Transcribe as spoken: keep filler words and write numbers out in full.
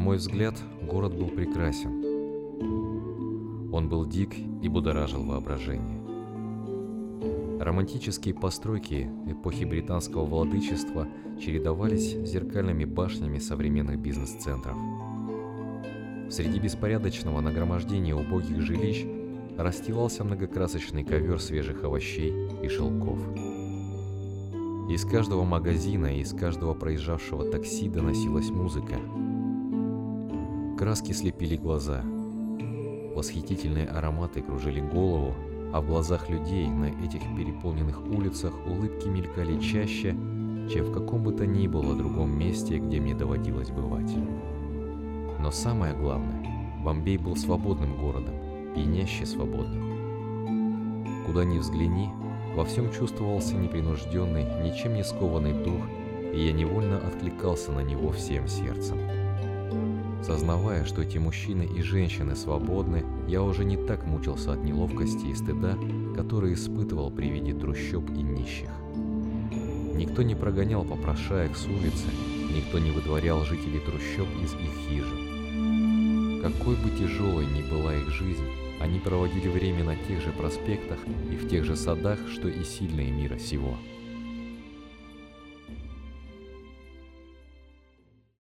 мой взгляд, город был прекрасен. Он был дик и будоражил воображение. Романтические постройки эпохи британского владычества чередовались с зеркальными башнями современных бизнес-центров. Среди беспорядочного нагромождения убогих жилищ расстилался многокрасочный ковер свежих овощей и шелков. Из каждого магазина и из каждого проезжавшего такси доносилась музыка. Краски слепили глаза. Восхитительные ароматы кружили голову, а в глазах людей на этих переполненных улицах улыбки мелькали чаще, чем в каком бы то ни было другом месте, где мне доводилось бывать. Но самое главное, Бомбей был свободным городом, пьяняще свободным. Куда ни взгляни, во всем чувствовался непринужденный, ничем не скованный дух, и я невольно откликался на него всем сердцем. Сознавая, что эти мужчины и женщины свободны, я уже не так мучился от неловкости и стыда, который испытывал при виде трущоб и нищих. Никто не прогонял попрошаек с улицы, никто не выдворял жителей трущоб из их хижин. Какой бы тяжелой ни была их жизнь, они проводили время на тех же проспектах и в тех же садах, что и сильные мира сего.